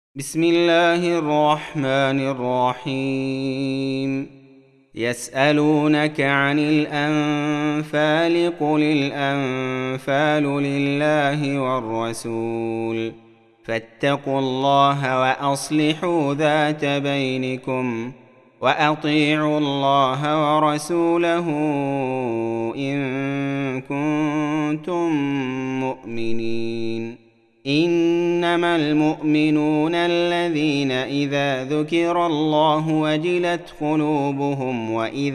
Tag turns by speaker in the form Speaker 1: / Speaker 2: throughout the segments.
Speaker 1: بسم الله الرحمن الرحيم. يسألونك عن الأنفال قل الأنفال لله والرسول فاتقوا الله وأصلحوا ذات بينكم وأطيعوا الله ورسوله إن كنتم مؤمنين. إنما المؤمنون الذين إذا ذكر الله وجلت قلوبهم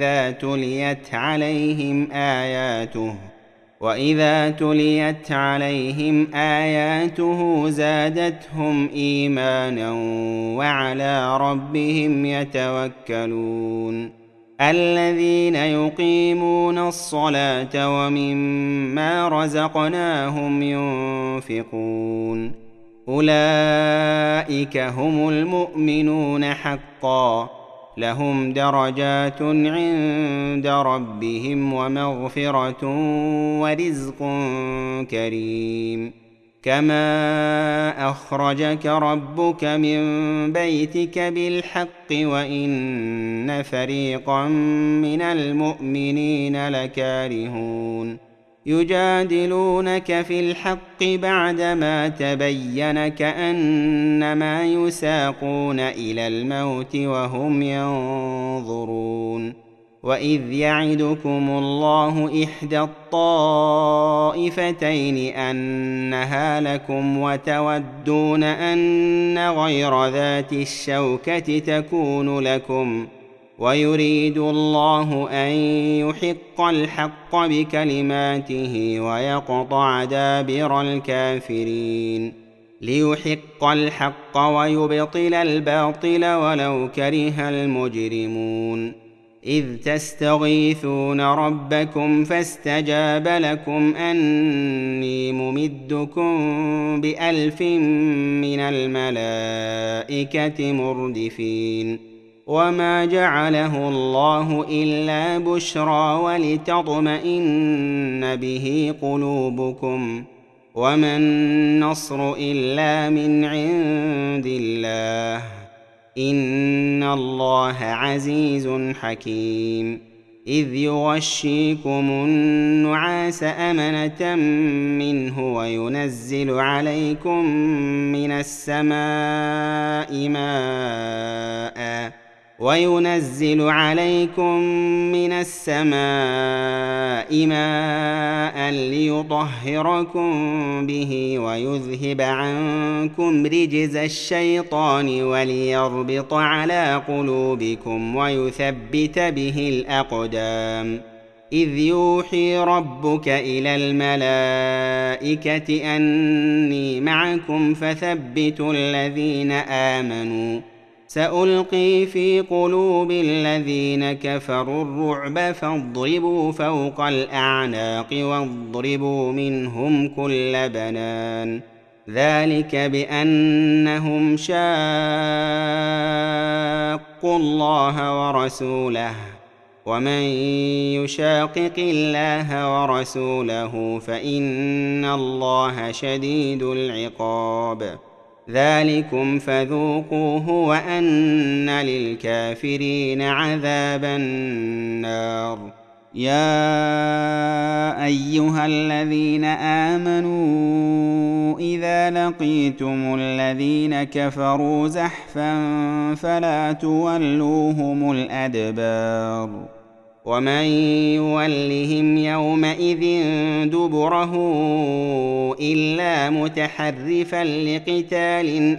Speaker 1: وإذا تليت عليهم آياته زادتهم إيمانا وعلى ربهم يتوكلون. الذين يقيمون الصلاة ومما رزقناهم ينفقون أولئك هم المؤمنون حقا لهم درجات عند ربهم ومغفرة ورزق كريم. كما أخرجك ربك من بيتك بالحق وإن فريقا من المؤمنين لكارهون يجادلونك في الحق بعدما تبين كأنما يساقون إلى الموت وهم ينظرون. وإذ يعدكم الله إحدى الطائفتين أنها لكم وتودون أن غير ذات الشوكة تكون لكم ويريد الله أن يحق الحق بكلماته ويقطع دابر الكافرين ليحق الحق ويبطل الباطل ولو كره المجرمون. إذ تستغيثون ربكم فاستجاب لكم أني ممدكم ب1000 من الملائكة مردفين. وما جعله الله إلا بشرى ولتطمئن به قلوبكم وما النصر إلا من عند الله إن الله عزيز حكيم. إذ يغشيكم النعاس أمنة منه وينزل عليكم من السماء ماء ليطهركم به ويذهب عنكم رجز الشيطان وليربط على قلوبكم ويثبت به الأقدام. إذ يوحي ربك إلى الملائكة أني معكم فثبتوا الذين آمنوا سألقي في قلوب الذين كفروا الرعب فاضربوا فوق الأعناق واضربوا منهم كل بنان. ذلك بأنهم شاقوا الله ورسوله ومن يشاقق الله ورسوله فإن الله شديد العقاب. ذلكم فذوقوه وأن للكافرين عذاب النار. يا أيها الذين آمنوا إذا لقيتم الذين كفروا زحفا فلا تولوهم الأدبار. ومن يولهم يومئذ دبره إلا متحرفا لقتال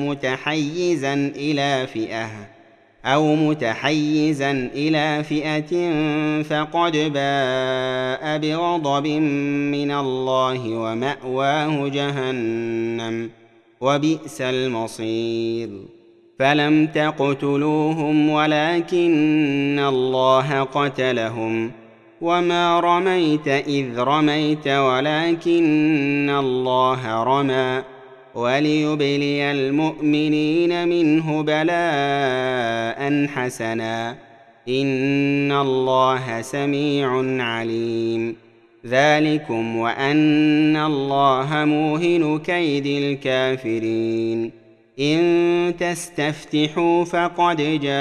Speaker 1: أو متحيزا إلى فئة فقد باء بغضب من الله ومأواه جهنم وبئس المصير. فلم تقتلوهم ولكن الله قتلهم وما رميت إذ رميت ولكن الله رمى وليبلي المؤمنين منه بلاء حسنا إن الله سميع عليم. ذلكم وأن الله موهن كيد الكافرين. إن تستفتحوا فقد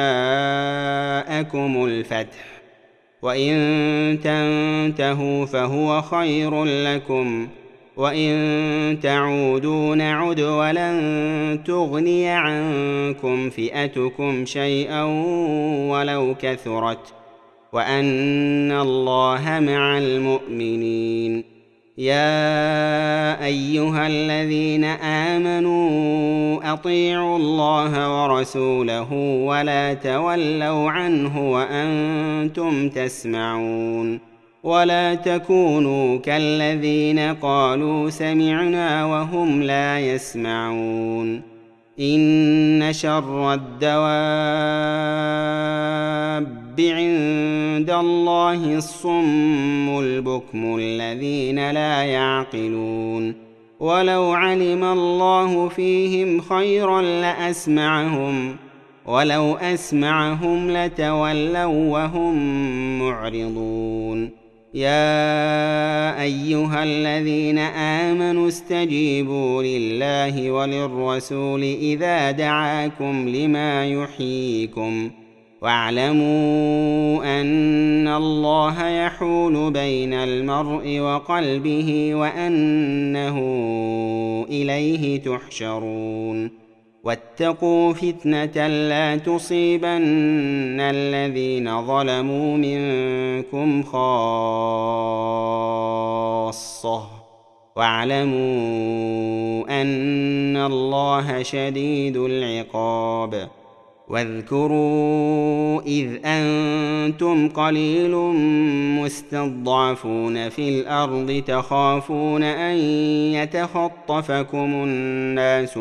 Speaker 1: جاءكم الفتح وإن تنتهوا فهو خير لكم وإن تعودوا نعد ولن تغني عنكم فئتكم شيئا ولو كثرت وأن الله مع المؤمنين. يا أيها الذين آمنوا أطيعوا الله ورسوله ولا تولوا عنه وأنتم تسمعون ولا تكونوا كالذين قالوا سمعنا وهم لا يسمعون. إن شر الدواب عند الله الصم البكم الذين لا يعقلون ولو علم الله فيهم خيرا لأسمعهم ولو أسمعهم لتولوا وهم معرضون. يا أيها الذين آمنوا استجيبوا لله وللرسول إذا دعاكم لما يحييكم واعلموا أن الله يحول بين المرء وقلبه وأنه إليه تحشرون. واتقوا فتنة لا تصيبن الذين ظلموا منكم خاصة واعلموا أن الله شديد العقاب. واذكروا إذ أنتم قليل مستضعفون في الأرض تخافون أن يتخطفكم الناس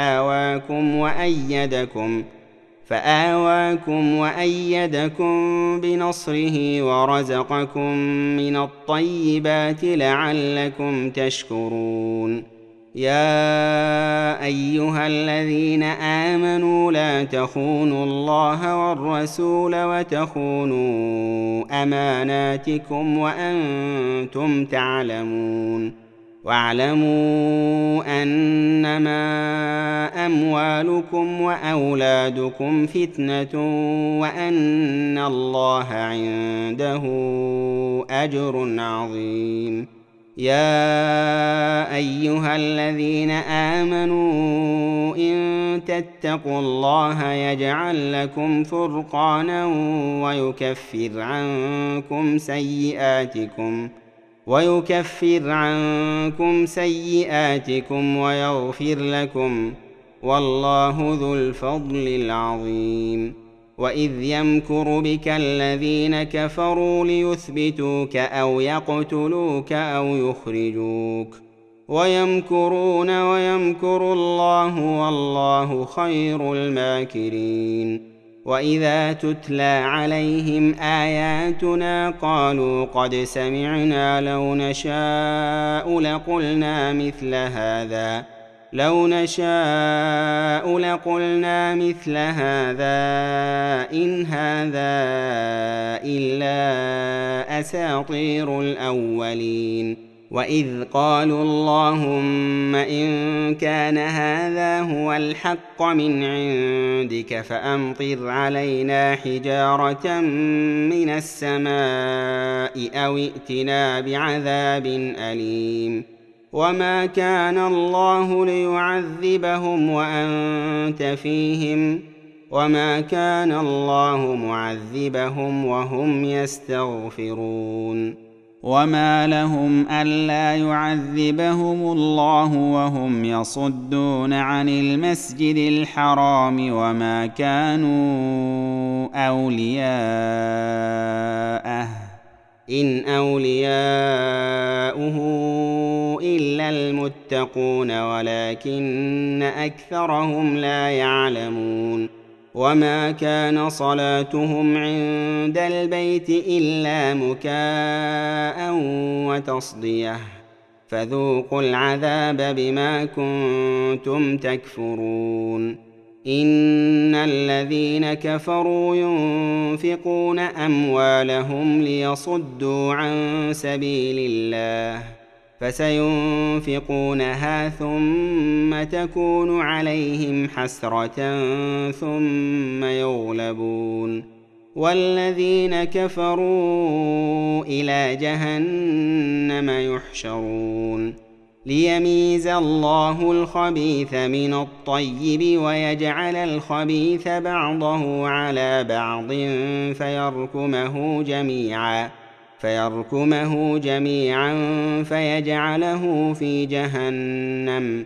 Speaker 1: فآواكم وأيدكم بنصره ورزقكم من الطيبات لعلكم تشكرون. يا أيها الذين آمنوا لا تخونوا الله والرسول وتخونوا أماناتكم وأنتم تعلمون. واعلموا أنما أموالكم وأولادكم فتنة وأن الله عنده أجر عظيم. يا أيها الذين آمنوا إن تتقوا الله يجعل لكم فرقانا ويكفر عنكم سيئاتكم ويغفر لكم والله ذو الفضل العظيم. وإذ يمكر بك الذين كفروا ليثبتوك أو يقتلوك أو يخرجوك ويمكرون ويمكر الله والله خير الماكرين. وإذا تتلى عليهم آياتنا قالوا قد سمعنا لو نشاء لقلنا مثل هذا إن هذا إلا أساطير الأولين. وإذ قالوا اللهم إن كان هذا هو الحق من عندك فأمطر علينا حجارة من السماء أو ائتنا بعذاب أليم. وما كان الله ليعذبهم وأنت فيهم وما كان الله معذبهم وهم يستغفرون. وما لهم ألا يعذبهم الله وهم يصدون عن المسجد الحرام وما كانوا أولياءه إن أولياؤه إلا المتقون ولكن أكثرهم لا يعلمون. وما كان صلاتهم عند البيت إلا مكاء وتصدية فذوقوا العذاب بما كنتم تكفرون. إن الذين كفروا ينفقون أموالهم ليصدوا عن سبيل الله فسينفقونها ثم تكون عليهم حسرة ثم يغلبون والذين كفروا إلى جهنم يحشرون ليميز الله الخبيث من الطيب ويجعل الخبيث بعضه على بعض فيركمه جميعا فيجعله في جهنم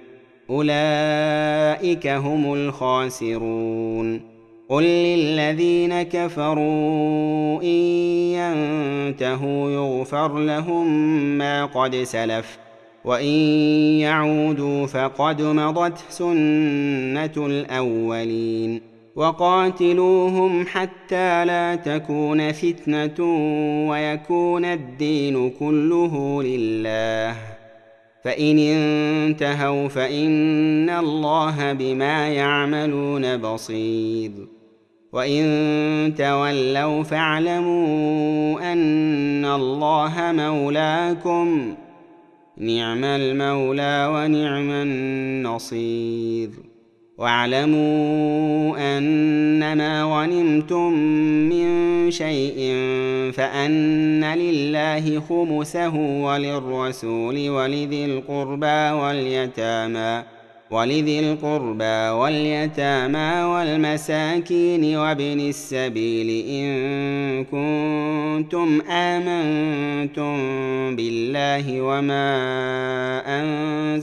Speaker 1: أولئك هم الخاسرون قل للذين كفروا إن ينتهوا يغفر لهم ما قد سلف وإن يعودوا فقد مضت سنة الأولين وقاتلوهم حتى لا تكون فتنة ويكون الدين كله لله فإن انتهوا فإن الله بما يعملون بصير وإن تولوا فاعلموا أن الله مولاكم نعم المولى ونعم النصير واعلموا أنما غنمتم من شيء فأن لله خمسه وللرسول ولذي القربى واليتامى والمساكين وابن السبيل إن كنتم آمنتم بالله وما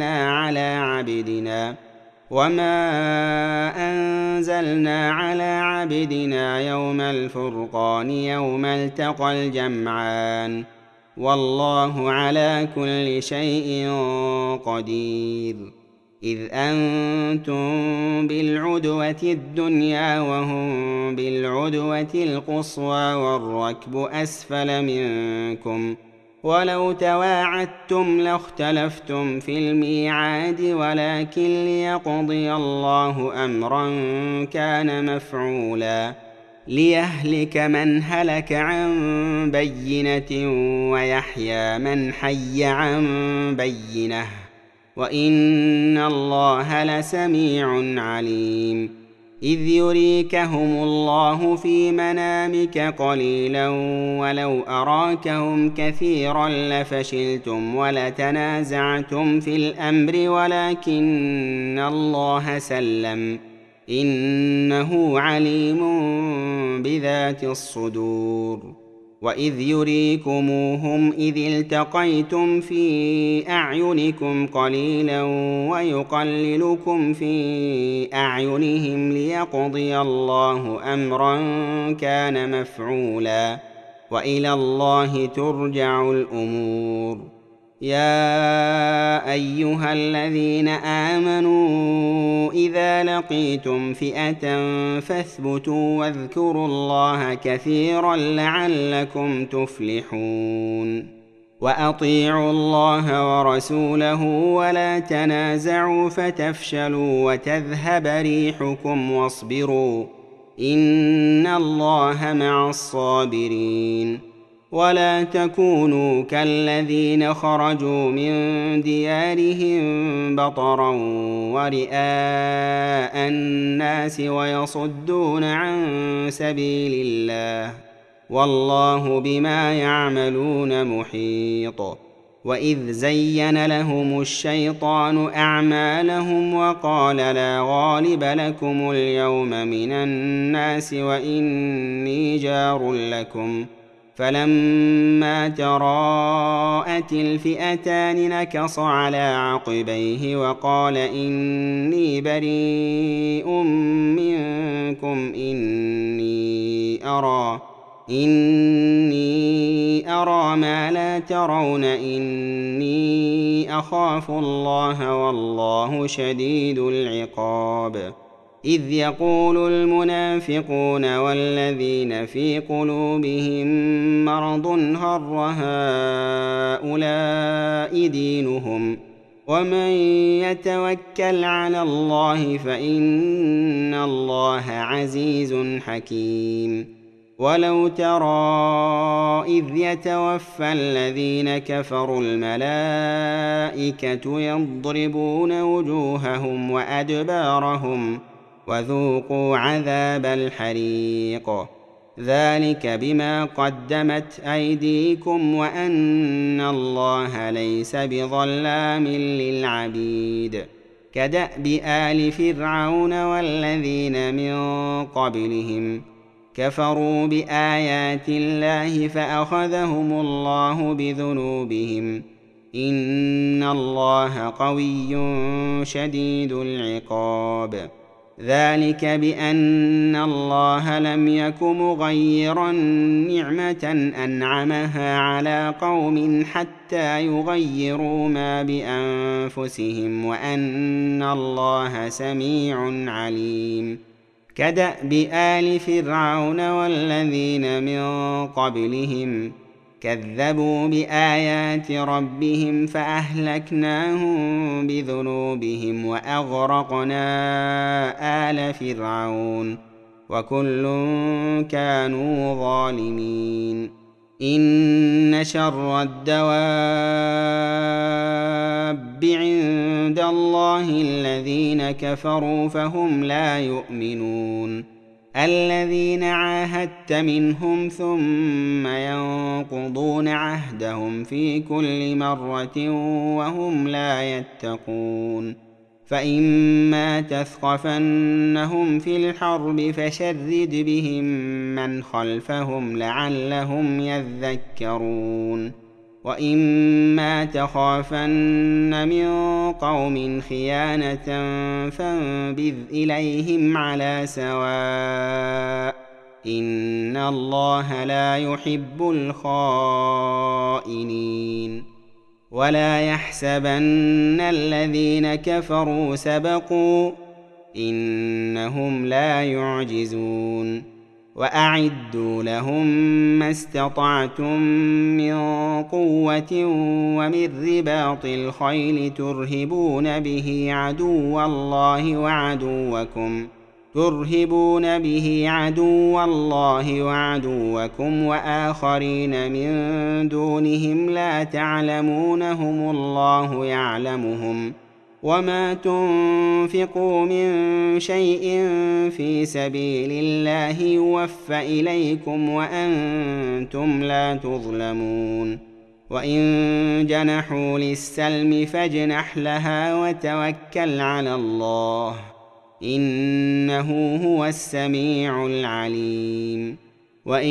Speaker 1: أنزلنا على عبدنا يوم الفرقان يوم التقى الجمعان والله على كل شيء قدير إذ أنتم بالعدوة الدنيا وهم بالعدوة القصوى والركب أسفل منكم ولو تواعدتم لاختلفتم في الميعاد ولكن ليقضي الله أمرا كان مفعولا ليهلك من هلك عن بينة ويحيى من حي عن بينة وإن الله لسميع عليم إذ يريكهم الله في منامك قليلا ولو أراكهم كثيرا لفشلتم ولتنازعتم في الأمر ولكن الله سلم إنه عليم بذات الصدور وإذ يريكموهم إذ التقيتم في أعينكم قليلا ويقللكم في أعينهم ليقضي الله أمرا كان مفعولا وإلى الله ترجع الأمور يا أيها الذين آمنوا إذا لقيتم فئة فاثبتوا واذكروا الله كثيرا لعلكم تفلحون وأطيعوا الله ورسوله ولا تنازعوا فتفشلوا وتذهب ريحكم واصبروا إن الله مع الصابرين ولا تكونوا كالذين خرجوا من ديارهم بطرا ورئاء الناس ويصدون عن سبيل الله والله بما يعملون محيط وإذ زين لهم الشيطان أعمالهم وقال لا غالب لكم اليوم من الناس وإني جار لكم فلما تراءت الفئتان نكص على عقبيه وقال إني بريء منكم إني أرى ما لا ترون إني أخاف الله والله شديد العقاب إذ يقول المنافقون والذين في قلوبهم مرض هر هؤلاء دينهم ومن يتوكل على الله فإن الله عزيز حكيم ولو ترى إذ يتوفى الذين كفروا الملائكة يضربون وجوههم وأدبارهم وذوقوا عذاب الحريق ذلك بما قدمت أيديكم وأن الله ليس بظلام للعبيد كدأب آل فرعون والذين من قبلهم كفروا بآيات الله فأخذهم الله بذنوبهم إن الله قوي شديد العقاب ذلك بأن الله لم يك مغيرا نعمة أنعمها على قوم حتى يغيروا ما بأنفسهم وأن الله سميع عليم كدأب آل فرعون والذين من قبلهم كذبوا بآيات ربهم فأهلكناهم بذنوبهم وأغرقنا آل فرعون وكل كانوا ظالمين إن شر الدواب عند الله الذين كفروا فهم لا يؤمنون الذين عاهدت منهم ثم ينقضون عهدهم في كل مرة وهم لا يتقون فإما تثقفنهم في الحرب فشرد بهم من خلفهم لعلهم يذكرون وإما تخافن من قوم خيانة فانبذ إليهم على سواء إن الله لا يحب الخائنين ولا يحسبن الذين كفروا سبقوا إنهم لا يعجزون وأعدوا لهم ما استطعتم من قوة ومن رباط الخيل ترهبون به عدو الله وعدوكم وآخرين من دونهم لا تعلمونهم الله يعلمهم وما تنفقوا من شيء في سبيل الله يوفى إليكم وأنتم لا تظلمون وإن جنحوا للسلم فاجنح لها وتوكل على الله إنه هو السميع العليم وإن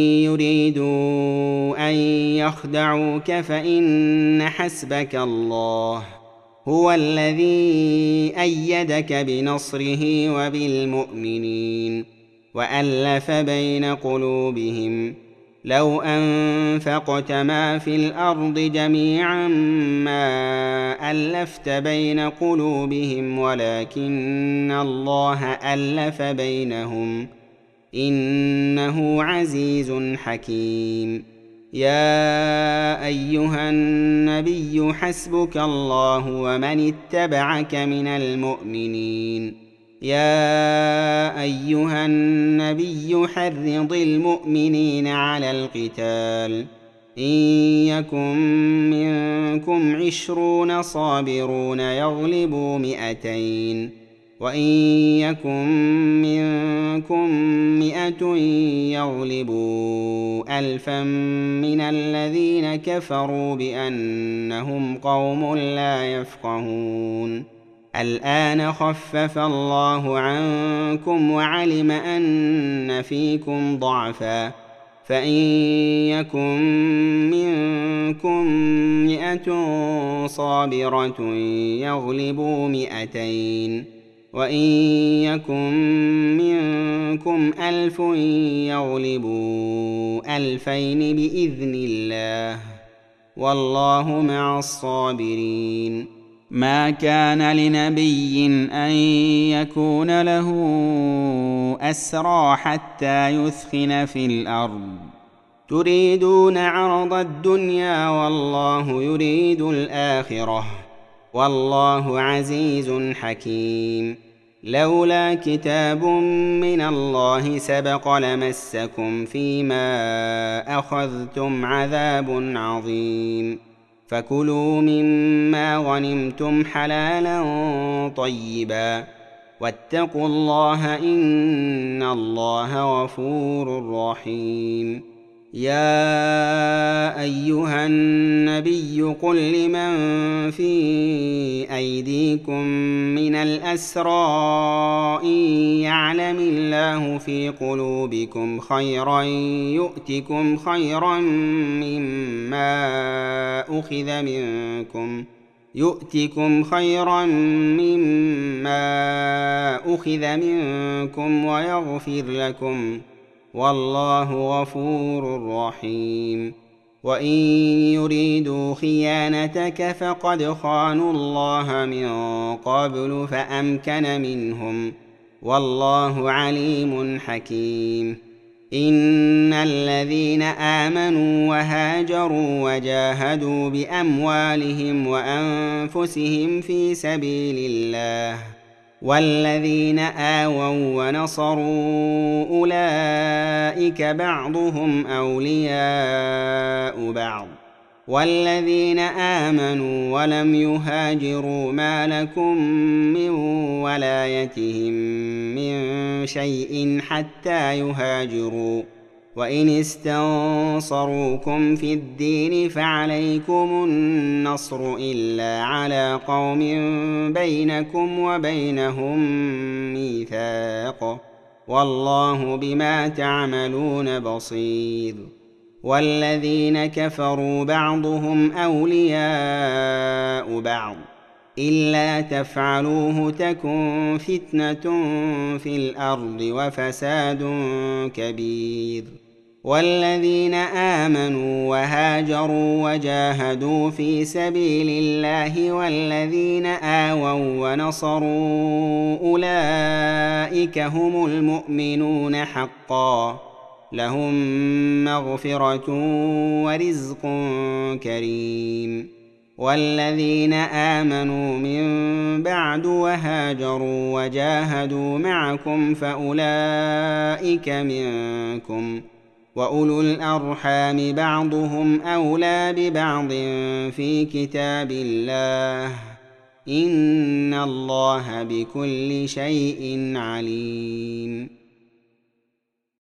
Speaker 1: يريدوا أن يخدعوك فإن حسبك الله هو الذي أيدك بنصره وبالمؤمنين وألف بين قلوبهم لو أنفقت ما في الأرض جميعا ما ألفت بين قلوبهم ولكن الله ألف بينهم إنه عزيز حكيم يا أيها النبي حسبك الله ومن اتبعك من المؤمنين يا أيها النبي حرض المؤمنين على القتال إن يكن منكم 20 صابرون يغلبوا 200 وإن يكن منكم 100 يغلبوا 1000 من الذين كفروا بأنهم قوم لا يفقهون الآن خفف الله عنكم وعلم أن فيكم ضعفا فإن يكن منكم 100 صابرة يغلبوا 200 وإن يكن منكم 1000 يغلبوا 2000 بإذن الله والله مع الصابرين ما كان لنبي أن يكون له أسرى حتى يثخن في الأرض تريدون عرض الدنيا والله يريد الآخرة والله عزيز حكيم لولا كتاب من الله سبق لمسكم فيما أخذتم عذاب عظيم. فكلوا مما غنمتم حلالا طيبا واتقوا الله إن الله غفور رحيم. يا أيها النبي قل لمن في أيديكم من الأسرى إن يعلم الله في قلوبكم خيرا يؤتكم خيرا مما أخذ منكم ويغفر لكم والله غفور رحيم. وإن يريدوا خيانتك فقد خانوا الله من قبل فأمكن منهم والله عليم حكيم. إن الذين آمنوا وهاجروا وجاهدوا بأموالهم وأنفسهم في سبيل الله والذين آووا ونصروا أولئك بعضهم أولياء بعض والذين آمنوا ولم يهاجروا ما لكم من ولايتهم من شيء حتى يهاجروا وإن استنصروكم في الدين فعليكم النصر إلا على قوم بينكم وبينهم ميثاق والله بما تعملون بصير. والذين كفروا بعضهم أولياء بعض إلا تفعلوه تكن فتنة في الأرض وفساد كبير. والذين آمنوا وهاجروا وجاهدوا في سبيل الله والذين آووا ونصروا أولئك هم المؤمنون حقا لهم مغفرة ورزق كريم. والذين آمنوا من بعد وهاجروا وجاهدوا معكم فأولئك منكم وأولو الأرحام بعضهم أولى ببعض في كتاب الله إن الله بكل شيء عليم.